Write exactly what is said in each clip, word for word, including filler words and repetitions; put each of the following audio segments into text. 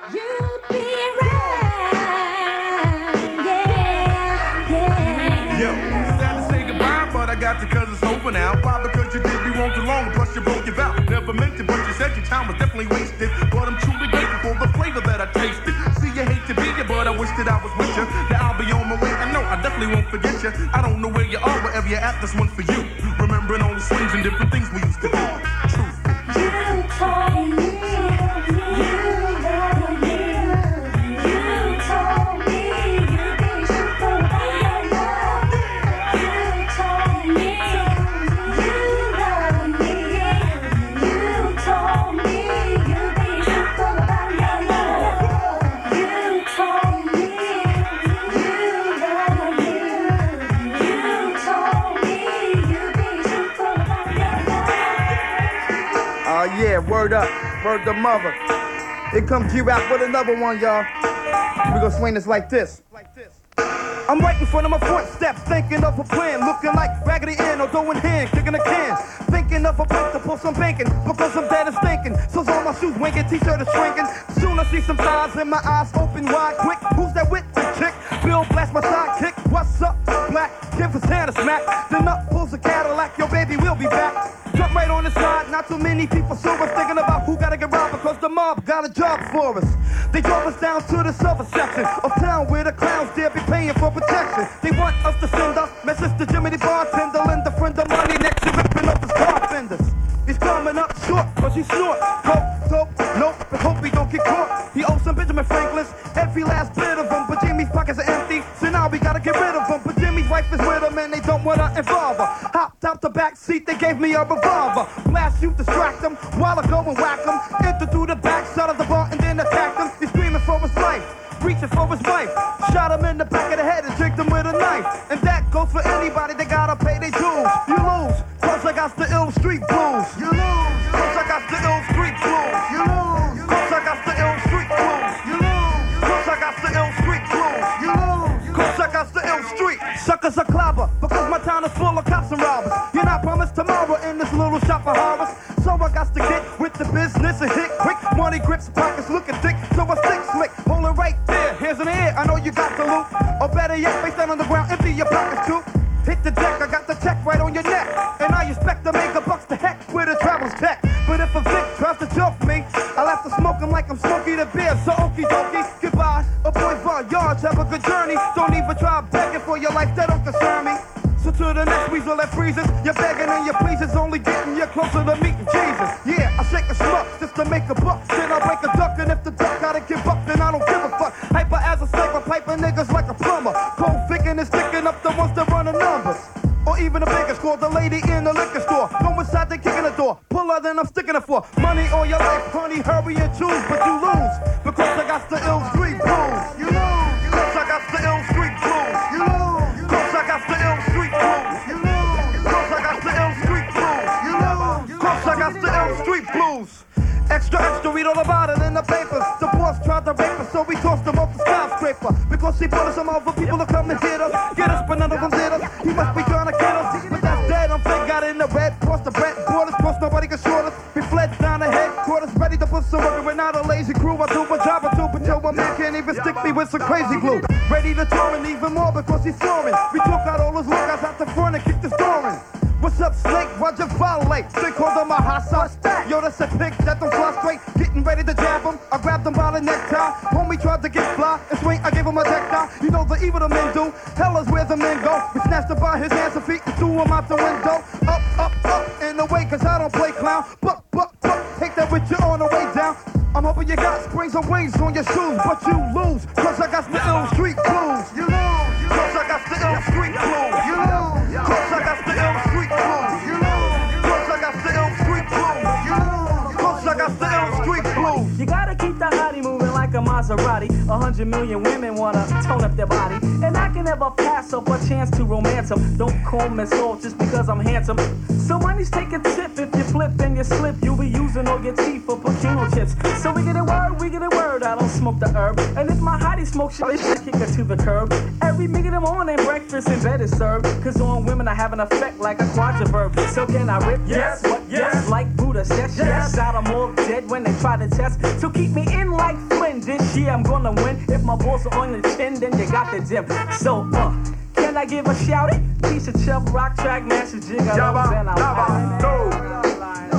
You'd be right, yeah, yeah. Yo, sad to say goodbye, but I got you cause it's over now. Why? Because you did me wrong too long, plus you broke your vow. Never meant it, but you said your time was definitely wasted. But I'm truly grateful for the flavor that I tasted. See, you hate to be you, but I wish that I was with you. Now I'll be on my way, I know I definitely won't forget you. I don't know where you are, wherever you're at, this one's for you. Remembering all the swings and different things we used to do. Truth. You told me, you love me. You told me you'd be super by your love. You told me you love me. You told me you'd be super by your love. You told me you love me. You told me you'd be super by your love. Oh yeah, word up, word to mother. Here comes G-Rap with another one, y'all. We gonna swing this like this. I'm right in front of my front steps, thinking of a plan, looking like Raggedy Ann or going hand, kicking a can. Thinking of a place to pull some bacon, because I'm dead and stinking. So's all my shoes winking, t-shirt is shrinking. Soon I see some thighs and my eyes open wide quick. Who's that with the chick? Bill blast my sidekick. What's up, black? Give his hand a smack. Then up pulls a Cadillac, yo baby, we'll be back. Jump right on the side, not too many people saw us thinking about who gotta get robbed because the mob got a job for us. They drove us down to the silver section of town where the clowns dare be paying for protection. They want us to send a message to Jimmy the bartender, lend a friend of money next to ripping up his car fenders. He's coming up short, cause he snort. Coke, dope, nope, but hope he don't get caught. He owes some Benjamin Franklin's, every last bit of them, but Jimmy's pockets are empty, so now we gotta get rid of them. But Jimmy's wife is with him and they don't wanna involve her. Hopped out the back seat, they gave me a revolver. Blast you, distract him, while I go and whack him. Enter through the back side of the bar and then attack him. He's screaming for his life, reaching for his wife. Shot him in the back of the head and tricked him with a knife. And that goes for anybody, they gotta pay their dues. You lose, cause I got the ill street blues. You lose, cause I got the ill street blues. You lose, cause I got the ill street blues. You lose, cause I got the ill street blues. You lose, cause I got the ill street. Suckers are clobber, because my town is full of cops and robbers. You're not promised tomorrow in this little shop of horrors. So I got to get with the business and hit quick. Money grips, pockets looking thick, so I stick slick. Hold it right there, hands in the air, I know you got the loot. Or better yet, face down on the ground, empty your pockets too. Hit the deck, I got the check right on your neck. And I expect to make a bucks to heck with a travel's tech. But if a Vic tries to joke me, I'll have to smoke him like I'm Smokey the Bear. So okie dokie, goodbye. A boy Von Yards, have a good journey. Don't even try begging for your life, that don't concern me. So to the next weasel that freezes, you're begging and your pleases only getting you closer to meeting Jesus. Yeah, I shake a schmuck just to make a buck. Then I break a duck, and if the duck gotta give up, then I don't give a fuck. Hyper as a sniper, piping niggas like a plumber. Cold thinking and sticking up the ones that run the numbers. Or even the biggest called the lady in the liquor store. Go inside, they kicking the door. Pull her, then I'm sticking it for money all your life, honey. Hurry and choose, but you lose because I got the ill street blues. You lose, cause I got the ill street blues. You lose, cause I got the ill street blues. You lose, cause I got the ill street blues. You lose, cause I got the ill street blues. Extra, extra, read all about it in the papers. The boss tried to rape us, so we tossed him off the skyscraper. Because he put us some other people to come and hit us. Get us, but none of them did us. He must be trying to get us. But that's dead, I'm fake, got in the red. Crossed the red borders, crossed nobody can short us. We fled down the headquarters, ready to put some work. We're not a lazy crew, I do my job, I do, but yo, my man can't even stick me with some crazy glue. Ready to tour and even more because he's soaring. We took out all his lookouts out the front and kicked his door in. What's up, Snake? Roger Violate. They called him a hot sauce. Yo, that's a pick that don't fly straight. Getting ready to jab him. I grabbed him by the necktie. Homie tried to get fly and swing. I gave him a deck tie. You know the evil the men do. Hell is where the men go. We snatched him by his hands and feet and threw him out the window. Up, up, up in the way, cause I don't play clown. Buck, buck, buck. Take that with you on the way down. I'm hoping you got springs and wings on your shoes, but you lose. Cause I got the ill street blues. You lose. Cause I got the ill street blues. You lose. Cause I got the ill street blues. You lose. Cause I got the ill street blues. You lose. Cause I got the ill street blues. You gotta keep the hottie moving like a Maserati. A hundred million women wanna tone up their body. And I can never pass up a chance to romance them. Don't call me soft just because I'm handsome. So money's take a tip. If you flip and you slip, you'll be using all your teeth for potato chips. So we get a word, we get a word. I don't smoke the herb. And if my hottie smokes shit, I kick her to the curb. Every minute I'm on and breakfast in bed is served. Cause on women I have an effect like a quadverb. So can I rip? Yes. What? Yes. Like Buddha says. Yes. Yes. Out I'm all dead when they try to test. So keep me in like Flynn. again. This year I'm gonna win. If my balls are on your chin, then you got the dip. So, uh, can I give a shout it? Piece of chub, rock track, master jig. Yabba, dabba, do.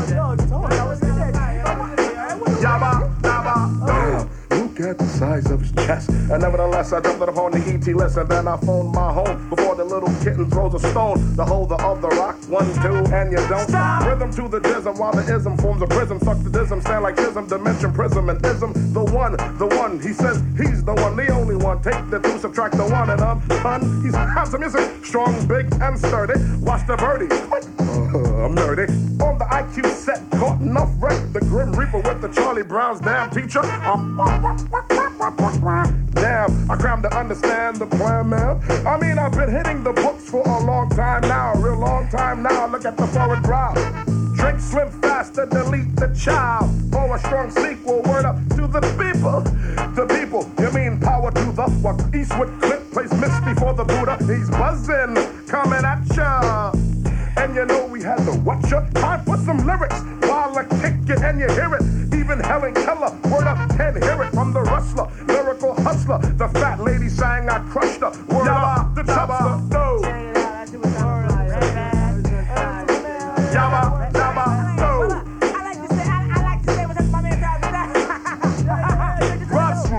Yabba, dabba, do. Look at the size of his chest. And nevertheless, I jumped it upon the E T list. And then I phoned my home before the little kitten throws a stone. The holder of the rock, one, two, and you don't. Stop. Rhythm to the dism while the ism forms a prism. Suck the dism, stand like ism, dimension, prism, and ism. The one, the one. He says he's the one, the only one. Take the two, subtract the one, and I'm fun. He's handsome, music, strong, big, and sturdy. Watch the birdie. Uh, I'm nerdy. On the I Q set, caught enough wreck. The Grim Reaper with the Charlie Brown's damn teacher. Um, Damn, I crammed to understand the plan, man. I mean, I've been hitting the books for a long time now, a real long time now. Look at the forward brow. Drink slim faster, delete the child. For a strong sequel, word up to the people. The people, you mean power to the what? Eastwood Clip plays Misty for the Buddha. He's buzzing, coming at ya. And you know we had to watch ya. Time for some lyrics while I kick it and you hear it. Even Helen Keller, word up, can hear it from the rustler, lyrical hustler. The fat lady sang, I crushed her. Word up, the chopper, no. Yabba, dabba, no. I like to say, I, I like to say what's up, my man. Russ.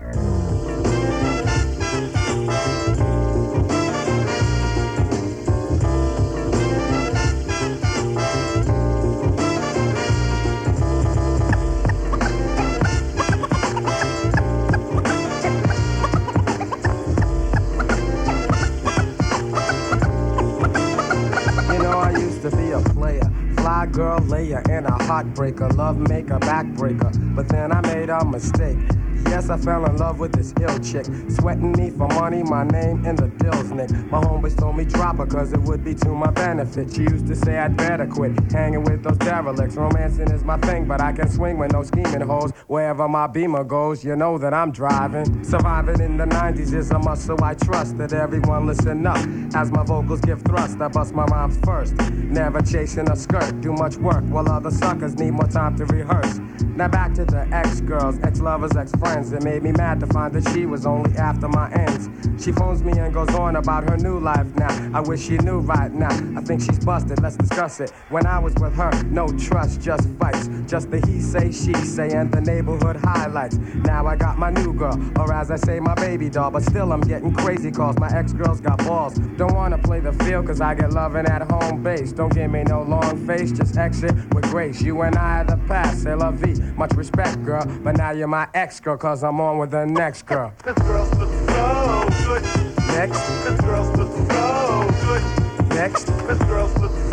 Fly girl layer and a heartbreaker, love maker, backbreaker. But then I made a mistake. Yes, I fell in love with this ill chick. Sweating me for money, my name in the dills, Nick. My homeboys told me drop her cause it would be to my benefit. She used to say I'd better quit hanging with those derelicts. Romancing is my thing, but I can swing with no scheming hoes. Wherever my beamer goes, you know that I'm driving. Surviving in the nineties is a must, so I trust that everyone listen up. As my vocals give thrust, I bust my rhymes first. Never chasing a skirt, do much work while other suckers need more time to rehearse. Now back to the ex-girls, ex-lovers, ex-friends. It made me mad to find that she was only after my ends. She phones me and goes on about her new life now. I wish she knew right now. I think she's busted, let's discuss it. When I was with her, no trust, just fights. Just the he say, she say, and the neighborhood highlights. Now I got my new girl, or as I say, my baby doll. But still I'm getting crazy calls, my ex-girls got balls. Don't wanna play the field cause I get loving at home base. Don't give me no long face, just exit with grace. You and I are the past, c'est la vie. Much respect, girl, but now you're my ex-girl cause I'm on with the next girl. This girl's looking so good. Next. This girl's looking so good. Next. This girl's looking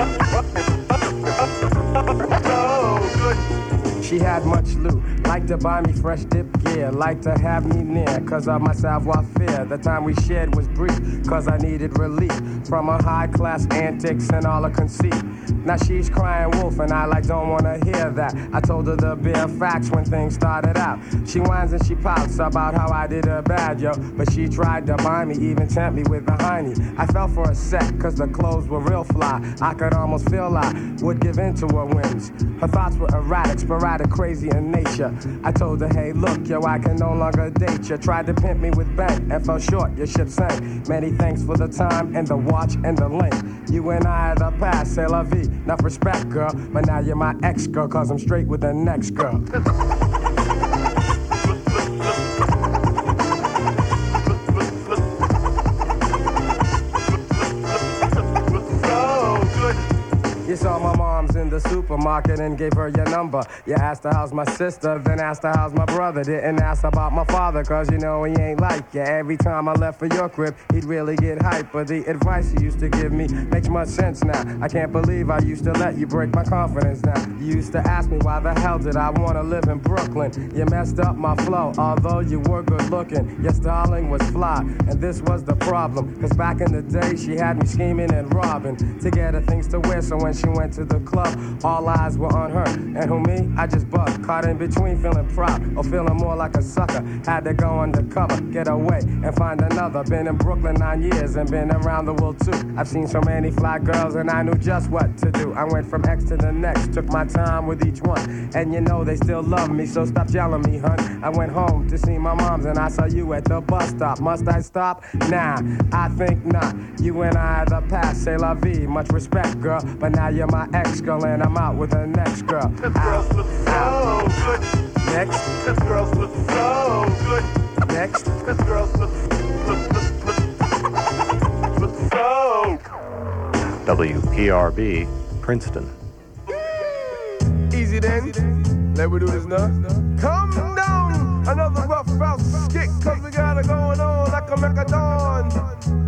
so good. She had much loot, like to buy me fresh dip gear, like to have me near, cause of my savoir-faire. The time we shared was brief, cause I needed relief from her high-class antics and all her conceit. Now she's crying wolf and I like don't wanna hear that. I told her the bare facts when things started out. She whines and she pouts about how I did her bad, yo. But she tried to buy me, even tempt me with the hiney. I fell for a sec, cause the clothes were real fly. I could almost feel I would give in to her whims. Her thoughts were erratic, sporadic, crazy in nature. I told her, hey, look, yo, I can no longer date you. Tried to pimp me with bank and fell short, your ship sank. Many thanks for the time and the watch and the link. You and I are the past, c'est la vie. Enough respect, girl, but now you're my ex-girl, cause I'm straight with the next girl. You saw my mom's in the supermarket and gave her your number. You asked her how's my sister, then asked her how's my brother. Didn't ask about my father, cause you know he ain't like you. Every time I left for your crib, he'd really get hype. But the advice you used to give me makes much sense now. I can't believe I used to let you break my confidence now. You used to ask me why the hell did I want to live in Brooklyn. You messed up my flow, although you were good looking. Your styling was fly, and this was the problem. Cause back in the day, she had me scheming and robbing to get her things to wear. So when she went to the club, all all eyes were on her. And who me? I just bugged, caught in between, feeling proud or feeling more like a sucker. Had to go undercover, get away and find another. Been in Brooklyn nine years and been around the world too. I've seen so many fly girls and I knew just what to do. I went from X to the next, took my time with each one. And you know they still love me, so stop yelling me, hun. I went home to see my moms and I saw you at the bus stop. Must I stop? Nah, I think not. You and I are the past, c'est la vie. Much respect, girl, but now you're my ex, girl, and I'm out with the next girl. This girl's look so good. Next. This girl's look so good. Next. This girl's look, look, look, look, look so. W P R B, Princeton. Easy then. Let me do this now. Come down. Another rough house kick, cause we got it going on like a Macadon.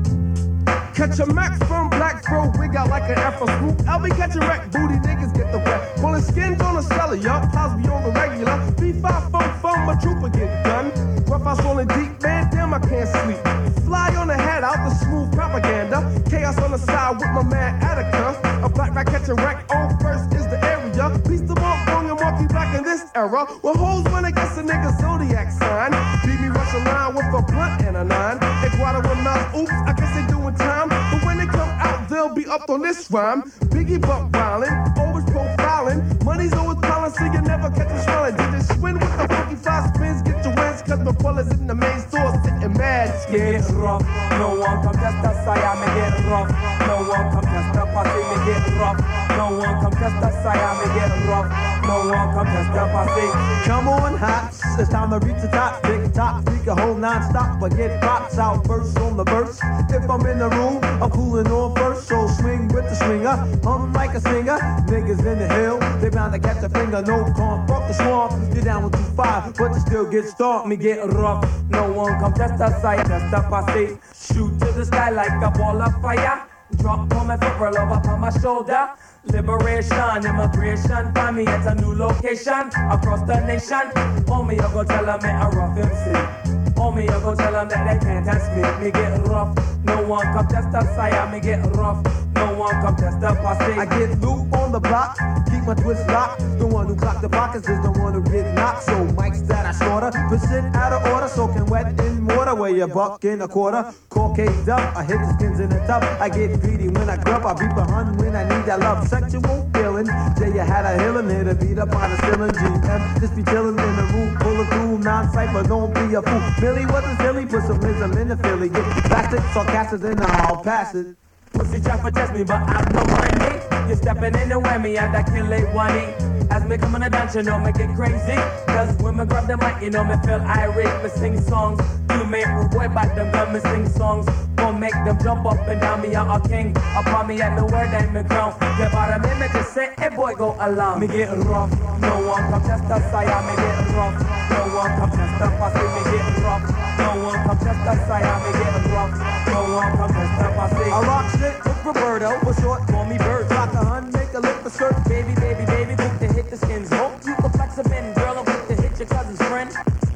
Catch a Max from Black Fro, we got like an Afro swoop. I'll be catching wreck, booty niggas get the wreck. Pulling skins on the cellar, y'all. House be on the regular. B five four from my trooper get done. Rough house rolling deep, man, damn I can't sleep. Fly on the head out the smooth propaganda. Chaos on the side with my man Attica. A black guy catching wreck on first is the area. Beast of all wrong and monkey black in this era. Well, hoes when it gets a nigga zodiac sign. Beat me rush a line with a blunt and a nine. They guada with us, oops, I guess they doing time. But when they come out, they'll be up on this rhyme. Biggie buck wildin', always profiling. Money's always piling, so you never catch them smiling. Did this swing with the funky fly spins, get your wins, cause my brothers in the main store sitting mad scared. Get rough, no one come test us, I am get rough. No one come test us, I say me get rough. No one come test us, I am get rough. No one come test us, I say. Come on, hots, it's time to reach the top. Big top, speak a whole non-stop, but get props out first on the verse. If I'm in the room, I'm cooling on first, so swing with the swinger. Hum like a singer, niggas in the hill, they bound to catch a finger. No calm, fuck the swamp, you're down with two five, but you still get stomped. Me get rough, no one come test us, I test up, I say. Shoot to the sky like a ball of fire. Drop on my foot, roll up on my shoulder. Liberation, immigration, find me at a new location across the nation. Homie, I go tell them that I rough M C. Homie, I go tell them that they can't test me. Me get rough, no one come test us, I me get rough. No one come test up, I say. I get loot on the block, keep my twist locked. The one who clock the pockets is the one who get knocked. So mics that I slaughter, percent out of order, soaking wet in water. Weigh a buck in a quarter, corcade up. I hit the skins in the tub. I get greedy when I grub. I beat the hun when I need that love. Sexual feeling. Jay, you had a healing here to beat up on a ceiling. G M just be chilling in the room, full of cool non-cypher. Don't be a fool. Billy wasn't silly, put some wisdom in the Philly. Get plastic, sarcastic, and I'll pass it. Pussy try to test me, but I'm no money. You're stepping in the whammy, and I kill it one E. As me come on the dance, you know me get crazy. Cause when me grab the mic, you know me feel irate. Me sing songs, you make me boy back them gun. Me sing songs, won't make them jump up and down. Me a king, upon me at the word and me crown. The bottom me, me just say, hey boy, go along. Me get rough, no one come test us, I am me get rough. No one come test us, I say me get rough. No one come test us, I am me get rough. No one come test us, I say. I rock shit with Roberto, for short, call me Bird. Rock a hun, make a lip for skirt. Baby, baby, baby, quick to hit the skins. Hope you can flex a bin, girl, I'm quick to hit your cousin's friend.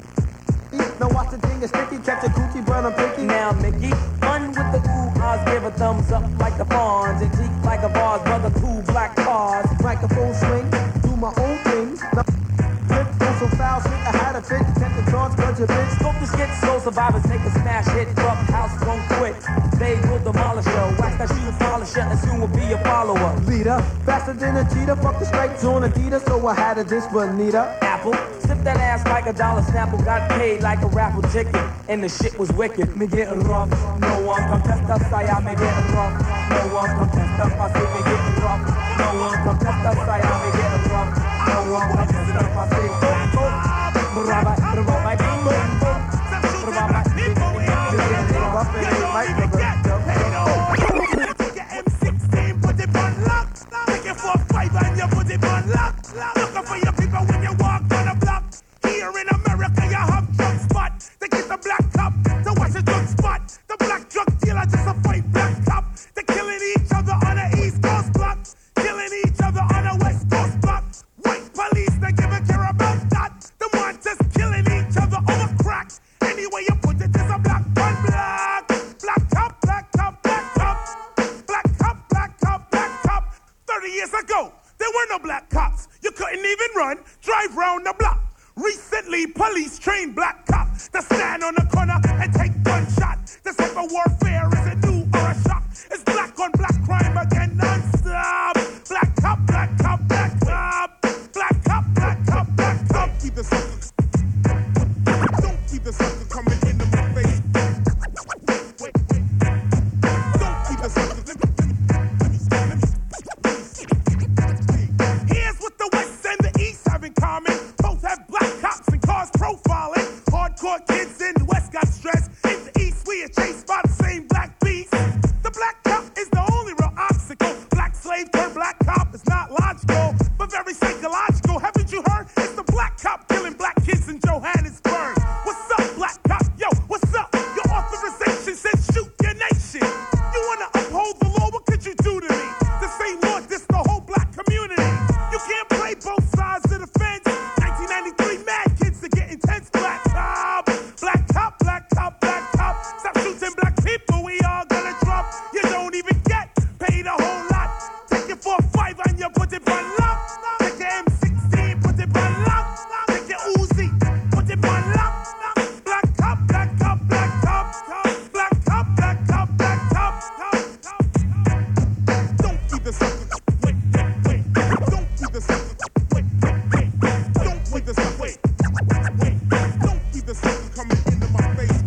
Now watch the thing is sticky, catch a coochie, burn a picky. Now Mickey, fun with the ooh, Oz, give a thumbs up like the fawns. And teeth like a vase, brother, cool black cars. Microphone swing, do my own thing. Now, flip, go so foul, shit, I had a fit. Catch the charge, cut your bitch. Scope the skit, soul survivors, take a smash hit. Rough house, won't quit. They will demolish her. Wax that shoe polisher, and soon will be a follower. Leader, faster than a cheetah. Fuck the stripes on Adidas, so I had a dish Bonita. Apple, sip that ass like a dollar snapple. Got paid like a raffle ticket, and the shit was wicked. Me getting rough, no one come test us. I am me getting rough. No one come test us. I say me getting rough. No one come test us. I am me getting rough. No one come test us. I say go go. Brava, brava, my ding dong dong. Brava, ding dong dong. M sixteen, put it on lock. Take it for five and you put it on lock. Looking for your people when you walk on the block. Here in America, you have drug spot. They get the black cop to watch the drug spot. The black drug dealer just a fight black cop. They're killing each other on the East Coast block, killing each other on the West Coast block. White police, they giving care about that. The one just killing each other over crack. trained black cops that stand on the corner and take gunshots. This type of warfare is a new or a shock. It's black on black crime again non-stop. Black cop, black cop, black cop. Black cop, black cop, black cop. Keep the sucker. Don't keep the sucker coming into my face. Wait, wait. Don't keep the sucker. Let me, let me, let me, let me. Here's what the West and the East have in common. Both have black cops and cars profiling. Hardcore kids in the West got stressed. In the East, we are chased by the same black beast. The black cop is the only real obstacle. Black slave turned black cop is not logical, but very psychological. Haven't you heard? It's the black cop killing black kids in Johannesburg. What's up, black cop? Yo, what's up? Your authorization says shoot your nation. You wanna uphold the law? What could you do to me? This ain't law, this the whole black community. You can't play both sides of the fence. nineteen ninety-three, mad kids are getting tense. Black cop, black cop, black cop, black cop. Stop shooting black people, we all gonna drop. You don't even get paid a whole lot. Take it for a five and you put it on lock. Take your M sixteen, put it on lock. Take your Uzi, put it on lock. Black cop, black cop, black cop. Black cop, black cop, black cop. Don't keep the sucker. Wait, wait, wait. Don't keep the sucker. Wait, wait, wait. Don't keep the sucker. Wait, wait. Don't keep the sucker coming into my face.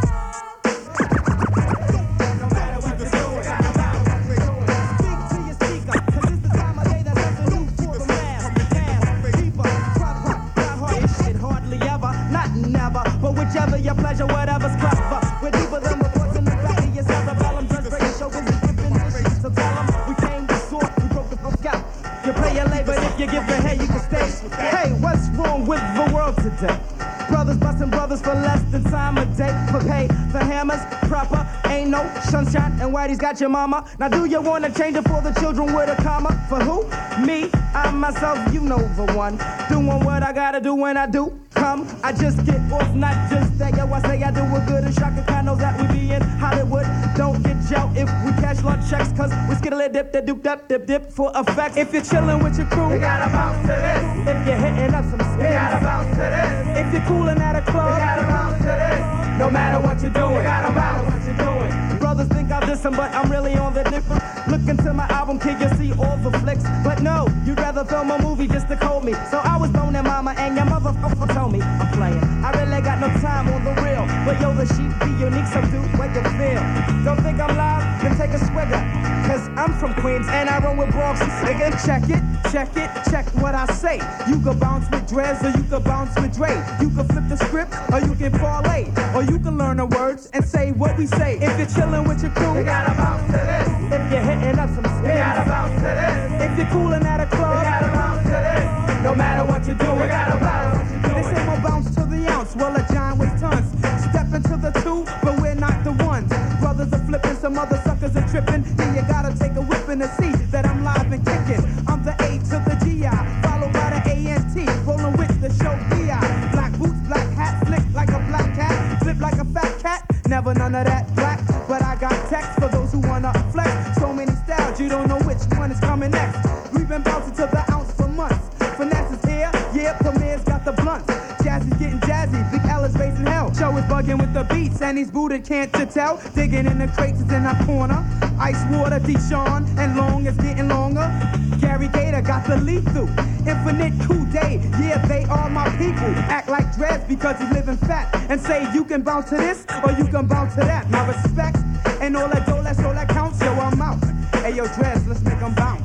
But whichever your pleasure, whatever's clever. We're deeper than reports in the back of your cerebellum. Just breaking show is gripping the streets. So tell them we came to sort, we broke the fuck out. You pay your labor, if you give the head, you can stay. Hey, what's wrong with the world today? Brothers busting brothers for less than time a day. For pay, the hammers, proper, ain't no sunshine. And Whitey's got your mama. Now do you want to change it for the children with a comma? For who? Me, I myself, you know the one. Doing what I gotta do when I do come. I just get off, not just that. Yo, I say I do a good and Shaka Khan knows that we be in Hollywood. Don't get jail if we cash lunch checks, cause we skittle dip, dip, dip, dip, dip, dip for effects. If you're chilling with your crew, you gotta bounce to this. If you're hitting up some skins, you gotta bounce to this. If you're cooling at a club, you gotta bounce to this. No matter what you're doing, you gotta bounce what you're doing. Brothers think I'm dissing, but I'm really on the different. Look into my album, kid, you'll see all the flicks. But no, you'd rather film a movie just to call me. So I was boning mama and your motherfucker told me I'm playing. I really got no time on the real. But yo, the sheep be unique, so do what you feel. Don't think I'm live, then take a swigger. Cause I'm from Queens and I run with Bronx. Nigga, check it, check it, check what I say. You can bounce with Drez or you can bounce with Dre. You can flip the script or you can parlay. Or you can learn the words and say what we say. If you're chilling with your crew, you gotta bounce to this. If you're hitting up some skins, you gotta bounce to this. If you're cooling at a club, you gotta bounce to this. No matter what you do, you gotta bounce what you do. They say more bounce to the ounce, well a giant weighs tons. Step into the two, but we're not the ones. Brothers are flipping, some other suckers are tripping. Then you gotta take a whip and to see that I'm live and kicking. I'm the A to the G I, followed by the A N T, rolling with the show D I. Black boots, black hat, flick like a black cat, flip like a fat cat. Never none of that black, but I got text for those who wanna flex. So many styles, you don't know which one is coming next. We've been bouncing to the ounce for months. Finesse is here, yeah, Premier's got the blunts. Jazz is getting jazzy, Big L is raising hell. Show is bugging with the beats, and he's booted, can't you tell? Digging in the crates is in our corner. Ice water, Deshaun, and long is getting longer. Gary Gator got the lethal. Infinite Coup Day, yeah, they are my people. Act like Drez because he's living fat. And say you can bounce to this, or you can bounce to that. My respect, and all that dough, that's all that counts, so I'm out. Hey yo, Drez, let's make them bounce.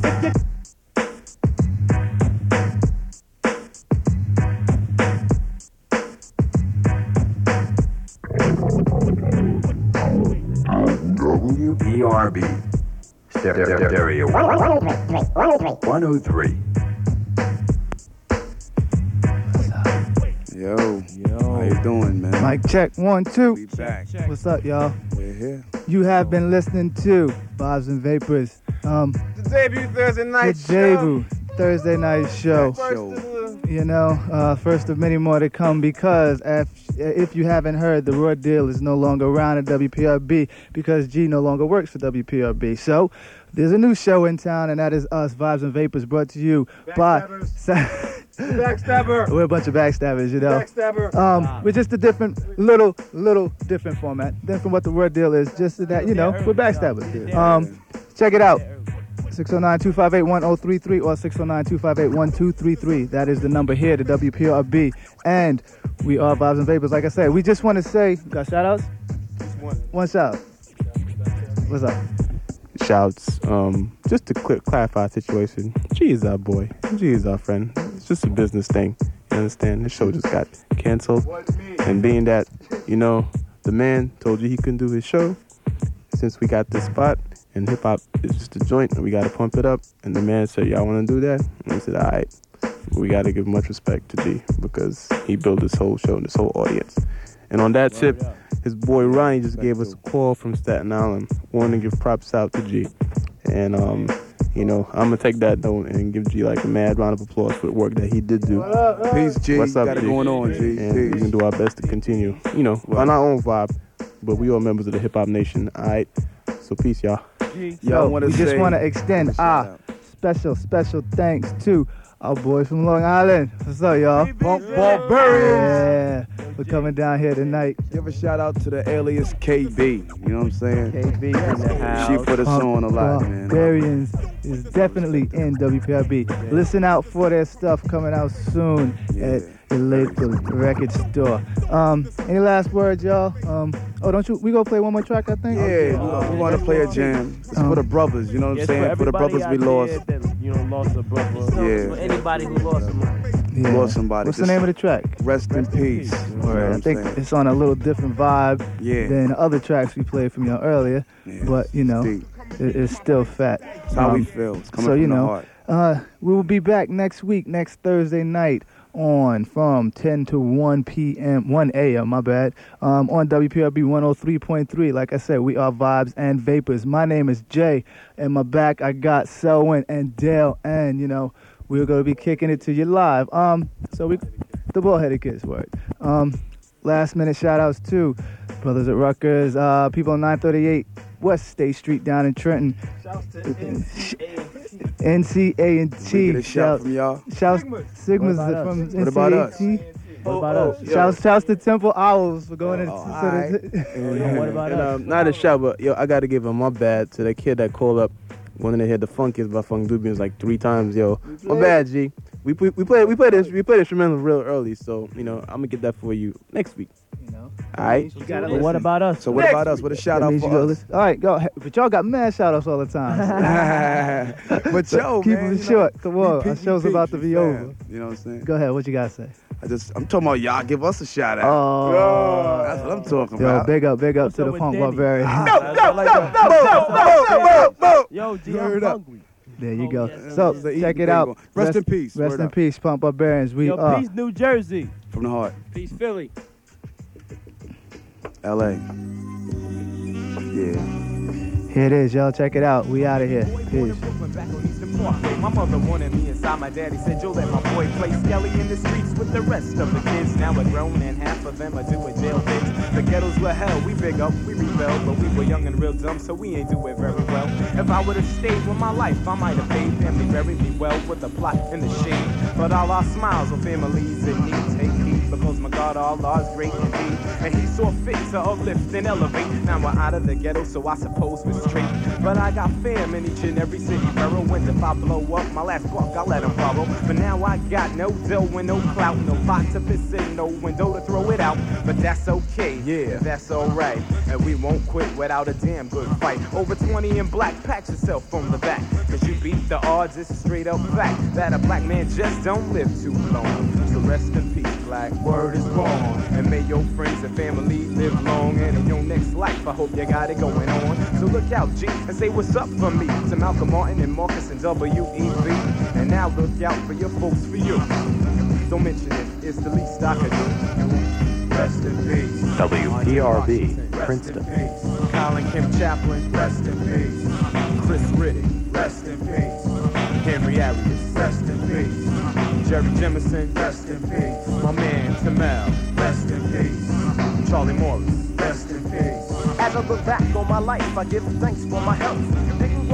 W P R B Stereo one oh three. Yo, yo, how you doing, man? Mic check, one, two. We back. What's up, y'all? We're here. You have been listening to Vibes and Vapors. Um, the debut Thursday night the show. debut Thursday night show. show. You know, uh, first of many more to come because if, if you haven't heard, the Raw Deal is no longer around at W P R B because G no longer works for W P R B. So there's a new show in town, and that is us, Vibes and Vapors, brought to you by Backstabber. We're a bunch of backstabbers, you know. Backstabber. Um, we're just a different, little, little different format than from what the word deal is. Just that, you know, we're backstabbers. Um, check it out. six oh nine, two five eight, one oh three three or six oh nine, two five eight, one two three three. That is the number here to W P R B. And we are Vibes and Vapors. Like I said, we just want to say, got shout outs? One. One shout. What's up? Shouts. Um, just to cl- clarify the situation. G is our boy. G is our friend. It's just a business thing. You understand? The show just got canceled. And being that, you know, the man told you he couldn't do his show, since we got this spot, and hip hop is just a joint, and we got to pump it up. And the man said, y'all want to do that? And we said, all right. We got to give much respect to G because he built this whole show and this whole audience. And on that tip, his boy Ronnie just gave us a call from Staten Island, wanting to give props out to G. And, um, you know, I'm going to take that note and give G like a mad round of applause for the work that he did do. Peace, G. What's up, got it G? going on, G. And Peace. we can do our best to continue, you know, on our own vibe. But we all members of the Hip Hop Nation, all right? So peace, y'all. So we just want to extend our special, special thanks to our boys from Long Island. What's up, y'all? Punk Barbarians. Yeah, we're coming down here tonight. Give a shout out to the alias K B. You know what I'm saying? K B in the house. She put us Punk on a lot, man. Barbarians is definitely in W P R B. Listen out for their stuff coming out soon at the local record store. Um, any last words, y'all? Um, oh, don't you? We gonna play one more track, I think. Yeah, we want to play a jam. It's for the brothers. You know what I'm saying? For the brothers we lost. That, you know, lost a brother. Yeah. For anybody who lost somebody. Yeah. Lost somebody. What's Just the name of the track? Rest in peace. You know what I I'm think saying? it's on a little different vibe Yeah. than the other tracks we played from y'all earlier. Yeah. But you know, Deep. it, it's still fat. It's how we feel. It's coming so from you the know, heart. uh, we will be back next week, next Thursday night. On from ten to one p.m. one a.m. my bad um, on W P R B one oh three point three. Like I said, we are Vibes and Vapors. My name is Jay, and my back I got Selwyn and Dale, and you know we're gonna be kicking it to you live. Um, so we the Bald-Headed Kids word. Um, last minute shout outs to brothers at Rutgers, uh, people on nine thirty-eight West State Street down in Trenton. N C A and T. Get a shout from y'all. Shouts Sigmas from What about us? N C A T. What about us? Shouts, shouts to Temple Owls for going Oh, into. all right. And, What about and, us? um, not a shout, but yo, I got to give him my bad to that kid that called up, wanting to hear the Funkiest by Funk Dubians like three times. Yo, my bad, G. We we we played we played this we played instrumental real early, so you know I'm gonna get that for you next week. You know. All right. You gotta But what listen. about us? So what Next about us? What a shout That out means you for go us. listen. All right, go. But y'all got mad shout outs all the time. But yo, Keep man, it you know, short. Come on, we our peak, show's we about to peak, be we over. fam. You know what I'm saying? Go ahead. What you gotta say? I just, I'm talking about y'all give us a shout out. Oh, That's what I'm talking yo, about. big up, big up What's to up the with Punk Denny? Barbarian. No, no, no, no, Yo, G, Word I'm up. hungry. There you go. yes. So It's the check eating it out. thing. Rest in peace. Rest Word in up. peace, Punk Barbarians. We Yo, are. peace, New Jersey. From the heart. Peace, Philly. L A. Yeah. Here it is, y'all. Check it out. We out of here. Peace. My mother wanted me inside. My daddy said, Joe, let my boy play Skelly in the streets with the rest of the kids. Now we're grown and half of them are doing jail things. The ghettos were hell. We big up, we rebelled, but we were young and real dumb, so we ain't do it very well. If I would have stayed with my life, I might have paid family buried me well with a plot in the shade. But all our smiles are families in need. Take heed, because my God, Allah is great indeed. And he saw fit to uplift and elevate. Now we're out of the ghetto, so I suppose we're straight. But I got fam in each and every city borough. And if I blow up my last buck, I'll let him borrow. But now I got no dough and no clout, no pot to piss in, no window to throw it out. But that's okay, yeah, that's alright. And we won't quit without a damn good fight. Over twenty in black, pat yourself from the back. Cause you beat the odds, it's a straight up fact that a black man just don't live too long. So rest in peace, black, word is born. And may your friends and family live long. And in your next life, I hope you got it going on. So look out, G, and say what's up for me. To Malcolm Martin and Marcus and W E B. And now look out for your folks, for you. Don't mention it, it's the least I could do. Rest in peace. W P R B, Princeton. Colin Kim Chaplin, rest in peace. Chris Riddick, rest in peace. Henry Arias, rest in peace. Jerry Jemison, rest in peace. My man Tamel, rest in peace. Charlie Morris, rest in peace. As I look back on my life, I give thanks for my health. Didn't grow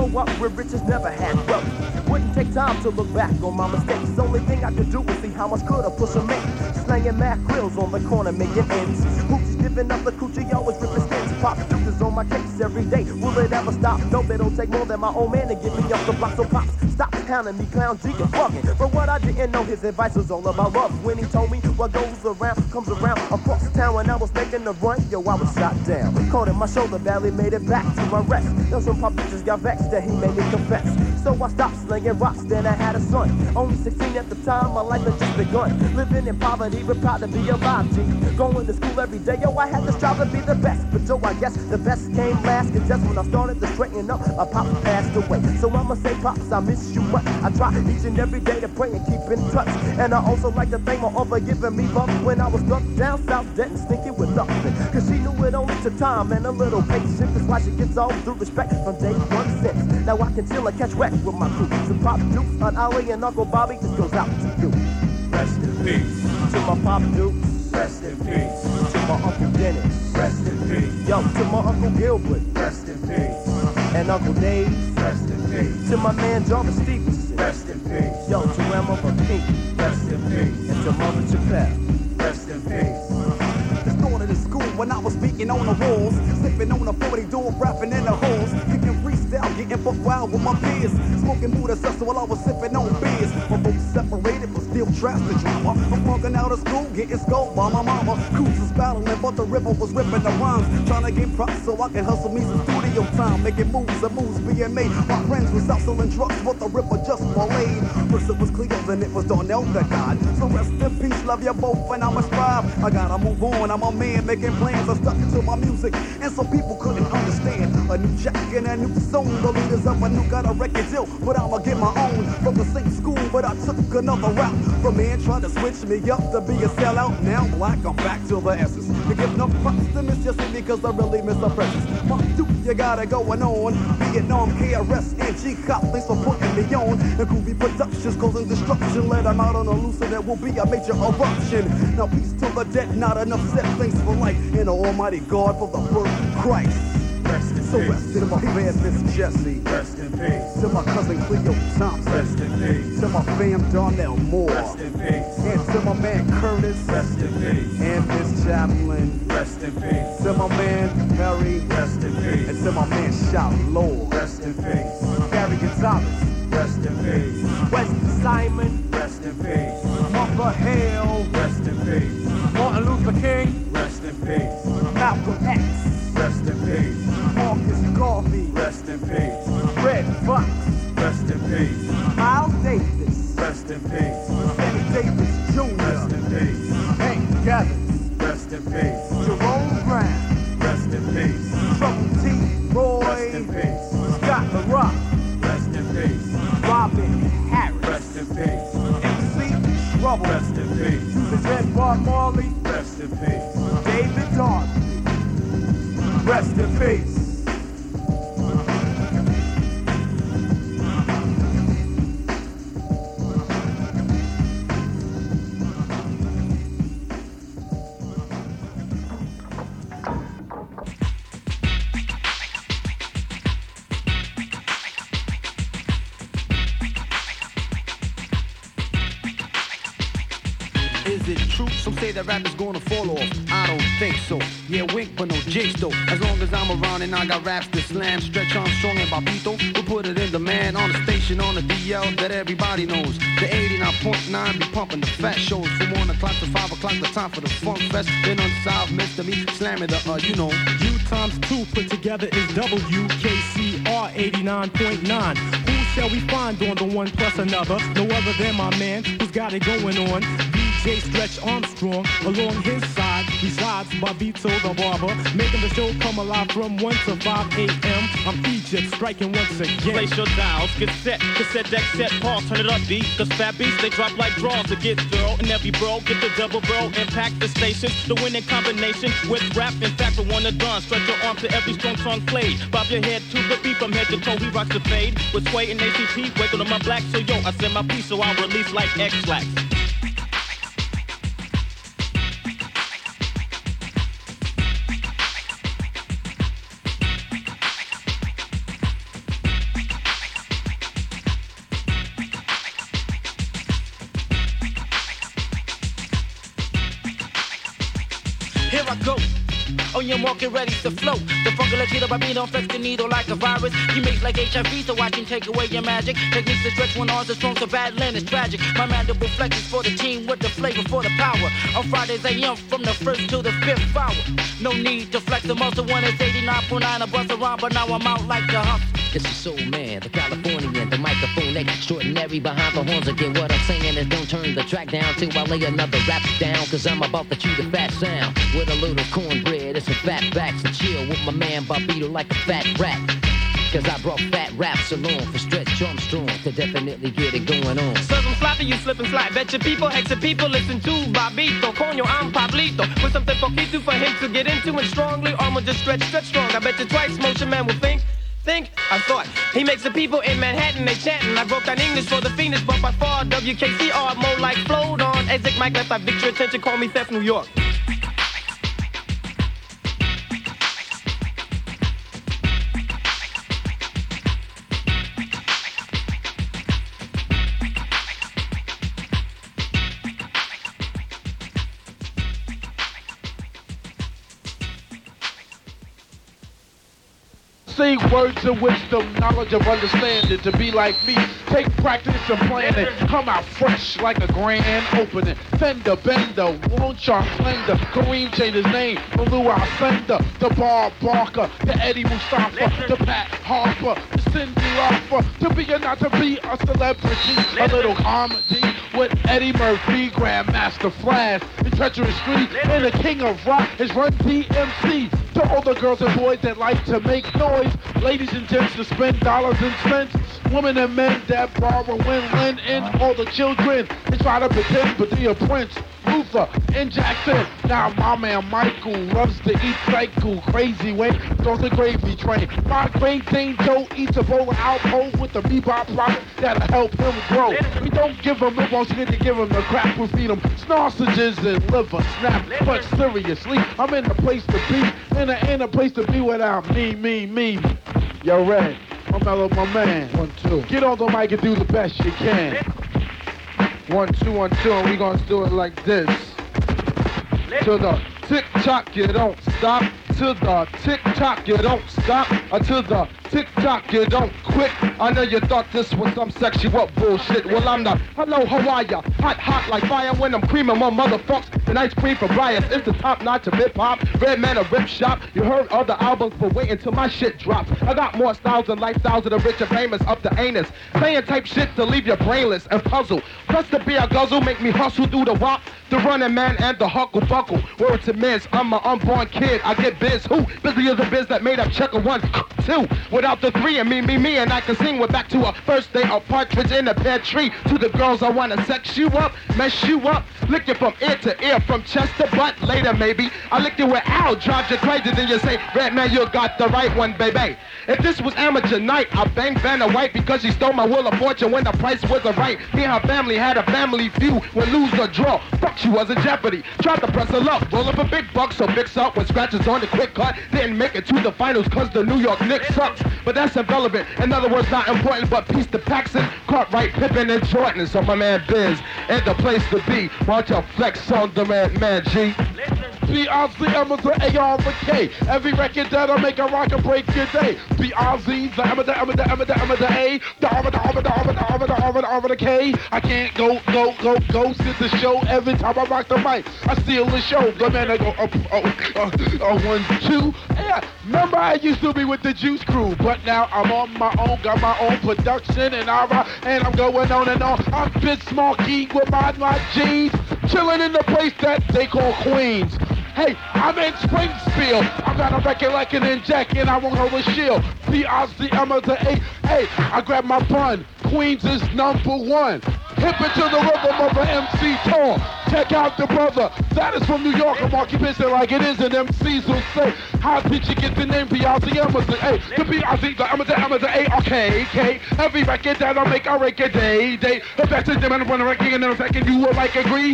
grew up where riches never had wealth. Wouldn't take time to look back on my mistakes. Only thing I could do was see how much could a pusher make. Slanging mad grills on the corner, making ends. Hoochie's giving up the coochie, always ripping skins. Pop Duke is on my case every day. Will it ever stop? No, it don't take more than my old man to get me up the block. So pops, stop pounding me, clown G and fucking. But what I didn't know, his advice was all about love. When he told me what goes around comes around. Across town when I was making the run, yo, I was shot down. Caught in my shoulder, barely made it back to my rest. Those some pop bitches got vexed that he made me confess. So I stopped slinging rocks, then I had a son. Only sixteen at the time, my life had just begun. Living in poverty, but proud to be alive, G. Going to school every day, yo, I had to strive to be the best. But yo, I guess the best came last. Cause just when I started to straighten up, my pop passed away. So I'ma say, pops, I miss you much. I try each and every day to pray and keep in touch. And I also like to thank my mom for giving me love when I was stuck down south, dead and stinking with nothing. Cause she knew it only took time and a little patience. That's why she gets all due respect from day one since. Now I can chill and catch wreck with my crew. So Pop Dukes, Aunt Ollie, and Uncle Bobby, this goes out to you. Rest in peace. To my Pop Dukes. Rest in peace. To my Uncle Dennis. Rest in peace. Yo, to my Uncle Gilbert. Rest in peace. And Uncle Dave. Rest in peace. To my man Jarvis Stevenson. Rest in peace. Yo, to Grandmother Pink. Rest in peace. And to Mother Chappelle. Rest in peace. Started in school when I was speaking on the walls, sipping on a forty door, rapping in the halls, kicking freestyle, getting buck wild with my peers, smoking Buddha Sessa while I was sipping on beers. My folks separated, but still trash the drama. I'm walking out of school, getting scolded by my mama. Cruisers battling, but the river was ripping the rhymes, trying to get props so I can hustle me some studio time, making moves and moves being made. My friends was out selling drugs, but the ripper just parlayed. First it was Cleo, then it was Darnell that died. So rest in peace, love you both, and I'ma strive. I gotta move on, I'm a man making plans. I stuck to my music, and some people couldn't understand. A new jack and a new song. The leaders of a new got a record deal, but I'ma get my own. From the same school, but I took another route. From man trying to switch me up to be a sellout. Now black, I'm back to the essence. To give no props to Miss Jessie because I really miss her presence. My Duke, you got it going on. Vietnam, K R S, and G-Cop, thanks for putting me on. And Groovy Productions causing destruction. Let them out on a loose, and there will be a major eruption. Now peace to the dead, not enough said. Thanks for life, and Almighty God for the birth of Christ. Rest in so peace. rest in my man, Miss Jessie. Rest in peace. To my cousin Cleo Thompson. Rest in peace. To my fam Darnell Moore. Rest in peace. And to my man Curtis. Rest in peace. And Miss Chaplin. Rest in peace. To my man Harry. Rest in peace. And to my man Shalom. Rest in peace. Gary Gonzalez. Rest in peace. Wesley Simon. Rest in peace. Martha Hale. Rest in peace. Martin Luther King. Rest in peace. Malcolm X. Rest in peace. Marcus Garvey. Rest in peace. Red Fox. Rest in peace. Miles Davis. Rest in peace. Sammy Davis Junior Rest in peace. Hank Gathers. Rest in peace. Jerome Brown. Rest in peace. Trouble T. Roy. Rest in peace. Scott LaRock. Rest in peace. Robin Harris. Rest in peace. M C Trouble. Rest in peace. Susan Red Bar Marley. Rest in peace. David Darby. Rest in peace. Is it true? Some say that rap is gonna fall off. I don't think so. Yeah, wink, but no jinx though. As long as I'm around and I got raps to slam, Stretch Armstrong and Bobito, we'll put it in demand on the station on the D L that everybody knows. The eighty-nine point nine be pumping the fat shows from one o'clock to five o'clock. The time for the funk fest. Then unsolved mystery, slamming the uh, you know. U times two put together is W K C R eighty-nine point nine. Who shall we find on the one plus another? No other than my man who's got it going on. D J Stretch Armstrong, along his side resides Bobito the barber, making the show come alive from one to five a.m. I'm Egypt, striking once again. Place your dials, get set, cassette deck set, pause, turn it up, D. Cause fat beats, they drop like draws to get thorough. And every bro, get the double bro, impact the stations. The winning combination with rap, in fact, the one to done. Stretch your arm to every strong song played. Bob your head to the beat from head to toe, he rocks the fade. With Sway and A C P, wake on my black, so yo, I send my piece, so I'll release like X-Lax. here I go. On your market, ready to flow. The funky Latino Bambino flex the needle like a virus. You make like H I V, so I can take away your magic. Techniques to stretch when arms are strong, so bad land is tragic. My mandible flexes for the team with the flavor for the power. On Fridays A M from the first to the fifth hour. No need to flex the muscle when it's eighty-nine point nine. I bust around, but now I'm out like the hustle. It's the soul man, the Californian, the microphone extraordinary behind the horns again. What I'm saying is don't turn the track down till I lay another rap down. Cause I'm about to chew the fat sound with a little cornbread. It's a fat backs and chill with my man Bobito like a fat rat. Cause I brought fat raps along for Stretch Armstrong to definitely get it going on. Serve them sloppy, you slip and slide. Bet your people, hex your people, listen to Bobito. Coño, I'm Pablito. With something poquito for him to get into and strongly. Armor just stretch, stretch strong. I bet you twice, Motion Man will think. Think, I thought. He makes the people in Manhattan, they chanting. I broke down English for the Phoenix, but by far W K C R more like flowed on. Exit Mike left, I victory attention, call me Theft New York. Say words of wisdom, knowledge of understanding. To be like me, take practice and planning. Come out fresh like a grand opening. Fender, Bender, won't y'all slender. Kareem changed his name from Lou Alcindor. The Bob Barker, the Eddie Mustafa, the Pat Harper, the Cindy Lauper. To be or not to be a celebrity. A little comedy with Eddie Murphy, Grandmaster Flash, the Treacherous Street, and the King of Rock is Run D M C. To all the girls and boys that like to make noise, ladies and gents to spend dollars and cents, women and men that borrow and lend, and all the children they try to pretend but they a prince. Luther and Jackson. Now my man Michael loves to eat cycle crazy way, throws a gravy train. My great Dane Joe eats a bowl of alcohol with the bebop product that'll help him grow. We don't give him the most good to give him the crap, we feed him sausages and liver snap. But seriously, I'm in the place to be, and I ain't a place to be without me, me, me. Yo, Red, I'm Mellow, my man. One, two. Get on the mic and do the best you can. One, two, one, two, and we gonna do it like this. To the tick-tock, you don't stop. To the tick-tock, you don't stop. Or to the tick-tock, you don't quit. I know you thought this was some sexual bullshit. Well, I'm not. Hello, how are ya? Hot, hot like fire when I'm creaming my motherfucks. And ice cream for Brian. It's the top notch of hip-hop. Red Man, a rip shop. You heard other albums, but wait until my shit drops. I got more styles and lifestyles of the rich and famous up the anus. Saying type shit to leave you brainless and puzzled. Plus the beer guzzle make me hustle through the wop. The running man and the huckle buckle. Word to Miz, I'm an unborn kid. I get biz. Who? Busy is a biz that made up checker one, two. Without the three and me, me, me, and I can sing. We're back to a first day of partridge in a pear tree. To the girls, I wanna sex you up, mess you up, lick you from ear to ear, from chest to butt. Later, maybe I lick you with Al, drive you crazy. Then you say, Red Man, you got the right one, baby. If this was amateur night, I banged Vanna White because she stole my wheel of fortune when the price wasn't right. Me and her family had a family feud. When lose or draw, fuck, she was in jeopardy. Tried to press her luck, roll up a big buck, so mix up with scratches on the quick cut. Didn't make it to the finals cause the New York Knicks sucks. But that's irrelevant. In other words, not important, but peace to Paxson, Cartwright, Pippen, and Jordan. So my man Biz, and the place to be. Watch your flex on the man, man G. B R Z, Emma, the A R, the K. Every record that I make a rock and break your day. B R Z, the Emma, the Emma, the Emma, the Emma, the A. The Arma, the Arma, the Arma, the Arma, the Arma, the Arma, the K. I can't go, go, go, go, sit the show every time I rock the mic. I steal the show. The man, I go, up, oh, oh, oh, one, two. Yeah, remember I used to be with the Juice Crew, but now I'm on my own, got my own production, and I rock, and I'm going on and on. I'm Fitz Smarky with my, my G's, chilling in the place that they call Queens. Hey, I'm in Springfield. I got a record like an inject and I won't hold a shield. P R C, Emma, the A. Hey, I grab my bun. Queens is number one. Hip it to the rhythm of an M C tour. Check out the brother. That is from New York. I'm walking business like it is, and M Cs will say, how did you get the name P R C, Emma, the A? The P R C, the Emma, the Emma, the A. Okay, okay. Every record that I make, I rake a day, day. The best is them, and I'm going to rank it in a second. You will like agree?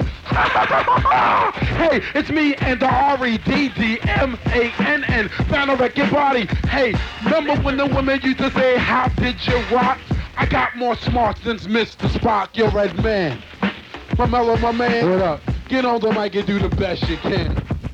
Hey, it's me and the R E D D M A N N. Found a record body. Hey, remember when the women used to say, how did you rock? I got more smarts than Mister Spock, your Red Man. My Mellow, my man. What up? Get on the mic and do the best you can.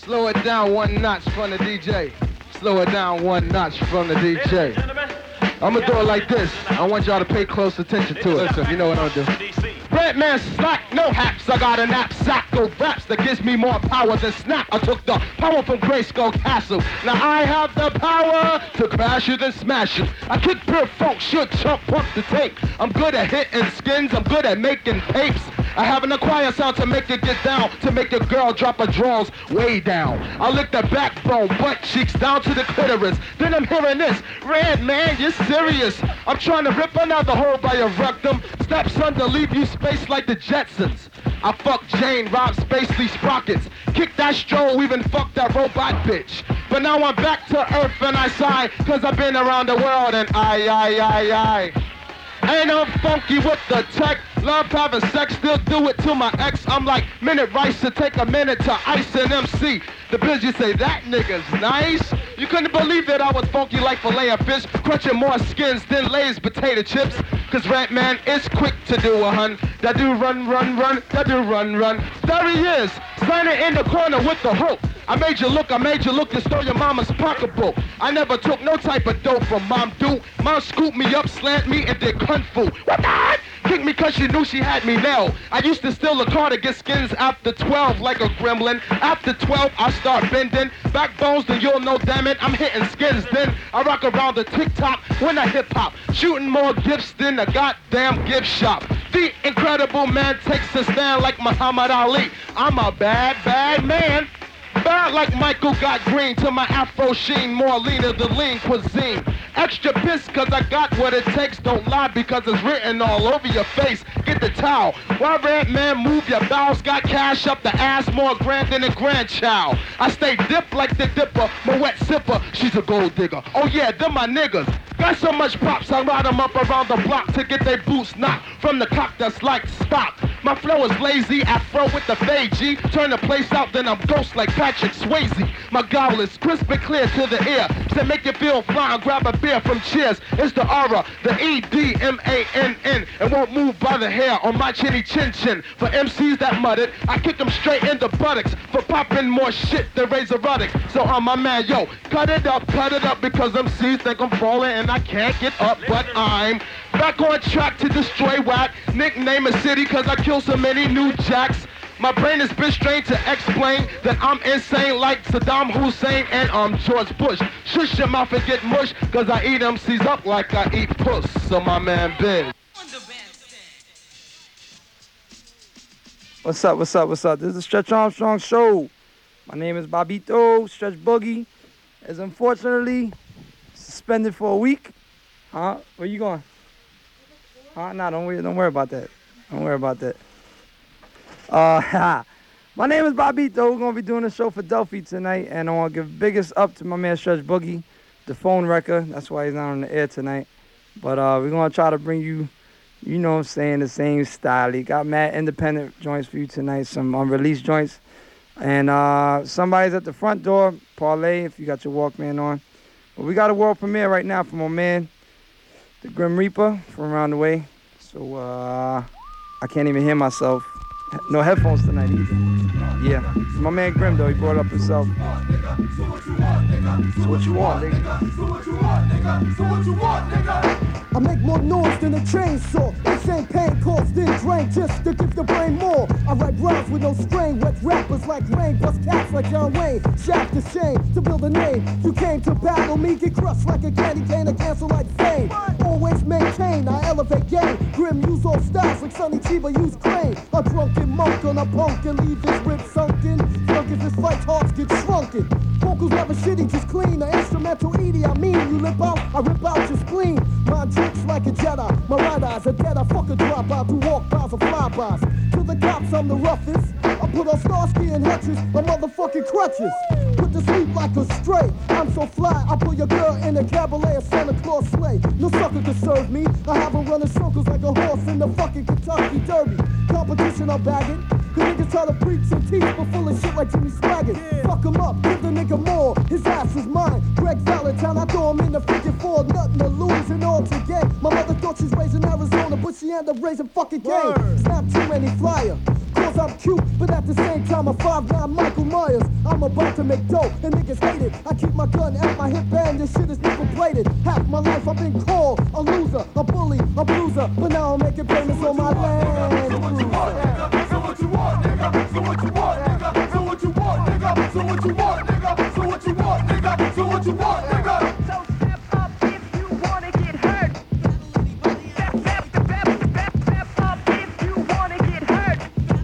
Slow it down one notch from the D J. Slow it down one notch from the D J. I'm gonna do it like this. I want y'all to pay close attention to it. Listen, you know what I'm gonna do. Red man slack, no haps. I got a knapsack of raps that gives me more power than Snap. I took the power from Grayskull Castle. Now I have the power to crash it and smash it. I kick pure funk, should chump pump the tape. I'm good at hitting skins, I'm good at making tapes. I have an acquired sound to make it get down, to make a girl drop her drawers way down. I lick the backbone, butt cheeks down to the clitoris. Then I'm hearing this, Red man, you're serious. I'm trying to rip another hole by your rectum. Step son to leave you space like the Jetsons. I fuck Jane, rob Spacely Sprockets. Kick that stroll, even fuck that robot bitch. But now I'm back to earth and I sigh, cause I've been around the world and I, I, I, I. Ain't I'm funky with the tech. Love having sex, still do it to my ex. I'm like minute rice to take a minute to ice an M C. The biz you say that nigga's nice. You couldn't believe that I was funky like filet of fish, crunching more skins than Lay's potato chips. Cause Rat Man is quick to do a hun. That do run, run, run, that do run, run. There he is, standing in the corner with the hook. I made you look, I made you look, you stole your mama's pocketbook. I never took no type of dope from Mom Duke. Mom scooped me up, slant me, and did kung fu. What the heck? Kicked me cause she knew she had me nailed. I used to steal a car to get skins after twelve like a gremlin. After twelve, I start bending. Backbones, then you'll know, damn it, I'm hitting skins. Then I rock around the TikTok when I hip hop. Shooting more gifts than a goddamn gift shop. The incredible man takes a stand like Muhammad Ali. I'm a bad, bad man. Bad like Michael got green to my afro sheen, more leaner than lean cuisine. Extra pissed cause I got what it takes, don't lie because it's written all over your face. Get the towel, why Red Man move your bowels, got cash up the ass, more grand than a grandchild. I stay dip like the dipper, my wet sipper, she's a gold digger. Oh yeah, them my niggas. Got so much props, I ride them up around the block to get their boots knocked from the clock that's like Spock. My flow is lazy, afro with the fade G. Turn the place out, then I'm ghost like Patrick Swayze. My gobble is crisp and clear to the ear. To make you feel fine, grab a beer from Cheers. It's the aura, the E D M A N N. It won't move by the hair on my chinny chin chin. For M Cs that muttered, I kick them straight in the buttocks. For popping more shit than Razorotic. So I'm my man, yo, cut it up, cut it up. Because M Cs think I'm falling and I can't get up. But I'm back on track to destroy whack. Nickname a city cause I kill so many new jacks. My brain has been strained to explain that I'm insane like Saddam Hussein and I'm George Bush. Shush your mouth and get mush, cause I eat M Cs up like I eat puss. So my man Biz. What's up, what's up, what's up? This is the Stretch Armstrong Show. My name is Bobito, Stretch Boogie. Is unfortunately suspended for a week. Huh? Where you going? Huh? Nah, don't worry, don't worry about that. Don't worry about that. Uh, my name is Bobito. We're going to be doing a show for Delphi tonight, and I want to give biggest up to my man Stretch Boogie, the phone wrecker. That's why he's not on the air tonight. But uh, we're going to try to bring you, you know what I'm saying, the same style. He got mad independent joints for you tonight, some unreleased joints. And uh, somebody's at the front door, parlay, if you got your Walkman on. But we got a world premiere right now from my man, the Grim Reaper, from around the way. So uh, I can't even hear myself. No headphones tonight either. Yeah. My man Grim, though, he brought it up himself. So what you want, nigga? So what you want, nigga? So what you want, nigga? I make more noise than a chainsaw. Insane pain caused then drain just to give the brain more. I write rhymes with no strain. Wet rappers like rain. Bust cats like John Wayne. Shaft the shame to build a name. You came to battle me. Get crushed like a candy cane. I cancel like fame. Always maintain. I elevate game. Grim use all styles like Sonny Chiba use crane. A drunken monk on a punk and leave his ribs sunken. Drunk as this fight hearts get shrunken. Vocals never shitty, just clean. An instrumental Edie, I mean, you lip out, I rip out your spleen. My drinks like a Jedi, my right eye's a dead. I fuck a drop out to walk bys or flybys. To the cops, I'm the roughest. I put on Starsky and Hutchins, my motherfucking crutches. Put to sleep like a stray. I'm so fly, I pull your girl in a cabaret of Santa Claus sleigh. No sucker can serve me. I have her running circles like a horse in the fucking Kentucky Derby. Competition, I'm bagging. The niggas try to preach and teach, but full of shit like Jimmy Swaggart. Yeah. Fuck him up, give the nigga more. His ass is mine. Greg Valentine, I throw him in the figure four. Nothing to lose and all to gain. My mother thought she's raising Arizona, but she ended up raising fucking game. Snap too many flyer. Cause I'm cute, but at the same time I'm five nine Michael Myers. I'm a about to make dough, and niggas hate it. I keep my gun at my hip and this shit is nickel plated. Half my life I've been called a loser, a bully, a bruiser, but now I'm making payments on my land. So what you want, nigga? So what you want, nigga? So what you want, nigga? So what you want, nigga? So what you want, nigga? So what you want, nigga? So what you want, nigga? So step up if you wanna get hurt. Step, step, step, step, step up if you wanna get hurt.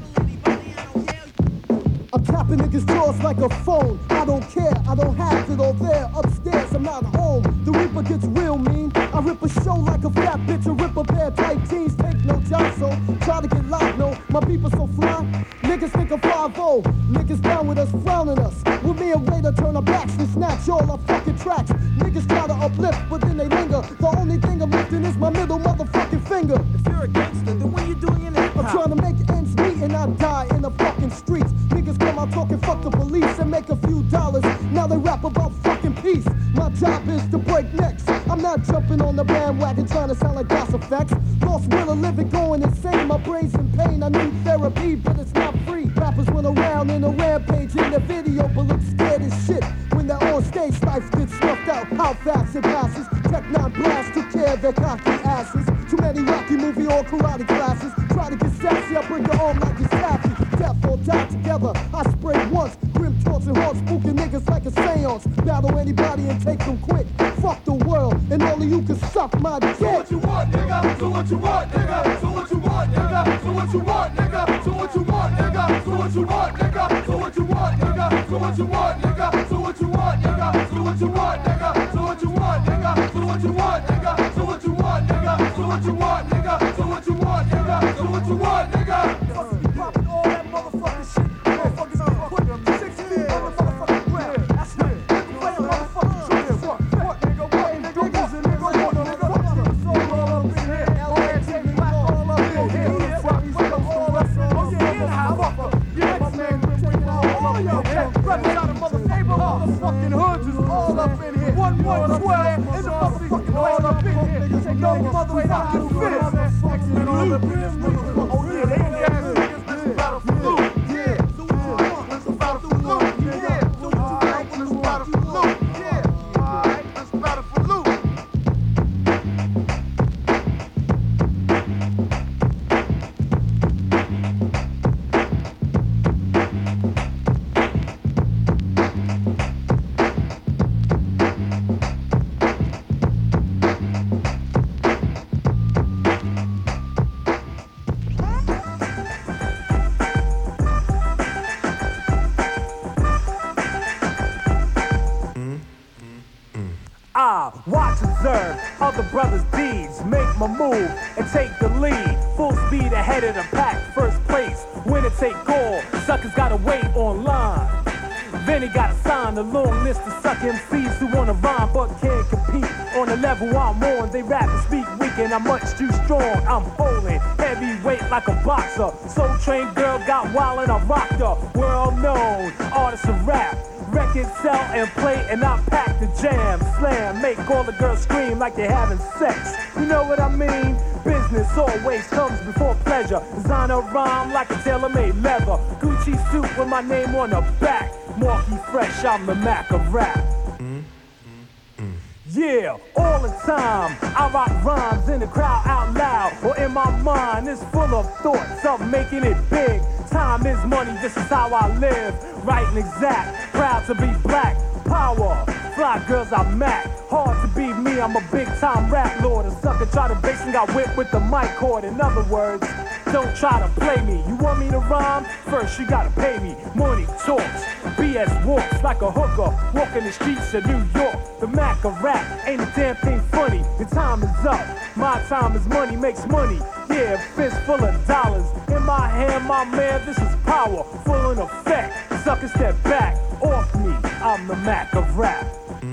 I'm tapping niggas' jaws like a phone. I don't care, I don't have it all there. Upstairs, I'm not home. The Reaper gets real mean. I rip a show like a fat bitch, I rip a pair of tight jeans. Take no job, so try to get locked, no. My people so fly, niggas think I'm five oh. Niggas down with us, frowning us. With me and Raider turn our backs and snatch all our fucking tracks. Niggas try to uplift, but then they linger. The only thing I'm lifting is my middle motherfucking finger. If you're a gangster, then what you doing in the hip-hop? I'm trying to make ends meet and I die in the fucking streets. Niggas come out talking fuck the police and make a few dollars. Now they rap about fucking peace. My job is to break necks. I'm not jumping on the bandwagon trying to sound like Gas Effects. Lost will of living going insane. My brain's in pain. I need therapy, but it's not free. Rappers went around in a rampage in the video, but look scared as shit. When they're on stage, life gets snuffed out. How fast it passes. Tech nine Blast took care of their cocky asses. Too many Rocky movie or karate classes. Try to get sassy, I bring your arm like it's taffy. Death or die together. I spray once. Grim thoughts and hard spooking niggas like a seance. Battle anybody and take them quick. Fuck the world, and only you can suck my dick. So what you want, nigga? So what you want, nigga? So what you want, nigga? So what you want, nigga? So what you want, nigga? So what you want, nigga? So what you want, nigga? So what you want, nigga? So what you want, nigga? So what you want, nigga? So what you want, nigga? So what you want, nigga? So what you want, nigga? So what you want, nigga? So what you want, nigga? So what you want, nigga? Popping all that motherfucking shit. Motherfuckers are putting six feet on the motherfucking ground. That's it. Play a motherfucking truth. What, what, nigga? What, nigga? Niggas and niggas, what, nigga? What, all up in here. L A T black all up in here. All up in here. Oh, yeah, in the house. Yeah, my man, all yo, brothers out of motherfucking hoods is all up in here. One, one, twelve, in the motherfucking all up in here. Take no motherfucking fist. All up in this motherfucker. Oh, yeah, they ain't gas niggas. This is battle for loot. Yeah. So what you want? This is battle for loot. Yeah. So what you want? This is battle for loot. Yeah. All right. This is battle for loot. I watch, observe other brothers' deeds, make my move and take the lead. Full speed ahead of the pack, first place, winner take all. Suckers gotta wait online. Then he gotta sign a long list of suck M Cs who wanna rhyme but can't compete on the level I'm on. They rap and speak weak and I'm much too strong. I'm bowling heavyweight like a boxer. Soul Train girl got wild and I rocked her. World known artist of rap. Records sell and play and I pack the jam. Slam, make all the girls scream like they're having sex. You know what I mean? Business always comes before pleasure. Designer rhyme like a tailor-made leather. Gucci suit with my name on the back. Marky Fresh, I'm the Mac of rap. Yeah, all the time I rock rhymes in the crowd out loud. Or in my mind, it's full of thoughts of making it big. Time is money, this is how I live. Right and exact, proud to be black. Power, fly girls I Mac. Hard to be me, I'm a big time rap lord. A sucker try to base and got whipped with the mic cord. In other words, don't try to play me. You want me to rhyme? First you gotta pay me. Money talks, B S walks like a hooker. Walking the streets of New York. The Mac of rap, ain't a damn thing funny. The time is up, my time is money, makes money. Yeah, fist full of dollars. In my hand, my man, this is power. Full in effect, sucker step back. Off me, I'm the Mac of rap.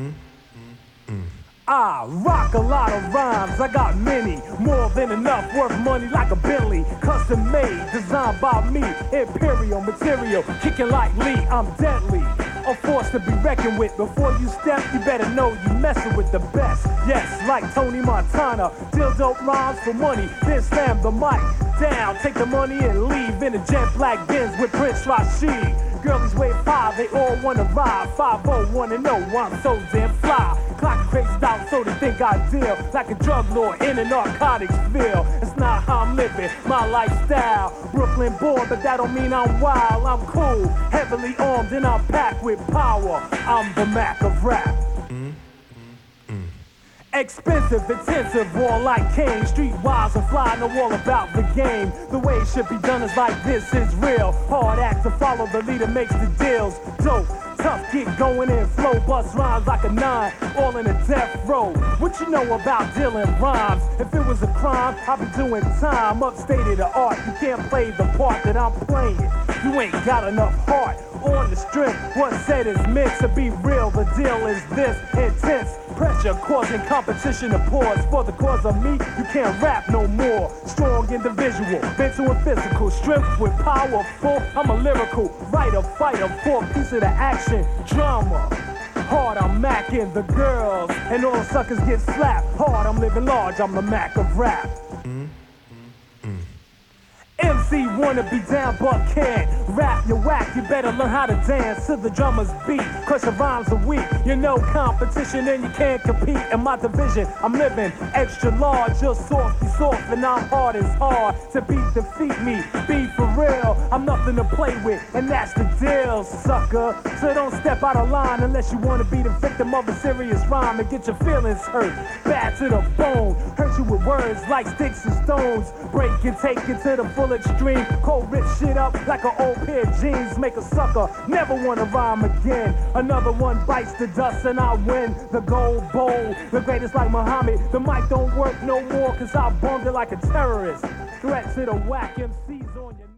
I rock a lot of rhymes, I got many, more than enough, worth money like a Bentley, custom made, designed by me, imperial material, kicking like Lee, I'm deadly, a force to be reckoned with. Before you step, you better know you messing with the best. Yes, like Tony Montana, deal dope rhymes for money, then slam the mic down, take the money and leave in a jet black Benz with Prince Rashid. Girlies wave five, they all wanna ride. five oh wanna know why I'm so damn fly. Clock crazed out so they think I deal like a drug lord in a narcotics field. It's not how I'm living, my lifestyle. Brooklyn born, but that don't mean I'm wild. I'm cool, heavily armed and I'm packed with power. I'm the Mac of rap. Expensive, intensive, war like Kane. Streetwise and fly, know all about the game. The way it should be done is like this, is real. Hard act to follow, the leader makes the deals. Dope, tough, get going in flow. Bust rhymes like a nine, all in a death row. What you know about dealing rhymes? If it was a crime, I'd be doing time. Upstated the art, you can't play the part that I'm playing. You ain't got enough heart on the strip. What's said is meant to be real. The deal is this, intense pressure causing competition to pause. For the cause of me, you can't rap no more. Strong individual, mental and physical, strength with powerful. I'm a lyrical writer, fighter for a piece of the action drama. Hard, I'm macking the girls, and all the suckers get slapped. Hard, I'm living large, I'm the Mac of rap. M C wanna be down but can't rap, you whack, you better learn how to dance to the drummer's beat, cause your rhymes are weak. You know competition and you can't compete in my division. I'm living extra large, you're softy soft and I'm hard as hard to beat, defeat me, be for real. I'm nothing to play with and that's the deal, sucker. So don't step out of line unless you wanna be the victim of a serious rhyme and get your feelings hurt, bad to the bone. Hurt you with words like sticks and stones, break and take it to the full extreme. Cold rip shit up like an old pair of jeans. Make a sucker never wanna rhyme again. Another one bites the dust and I win the gold bowl. The greatest like Muhammad. The mic don't work no more cause I bombed it like a terrorist. Threat to the whack M Cs on your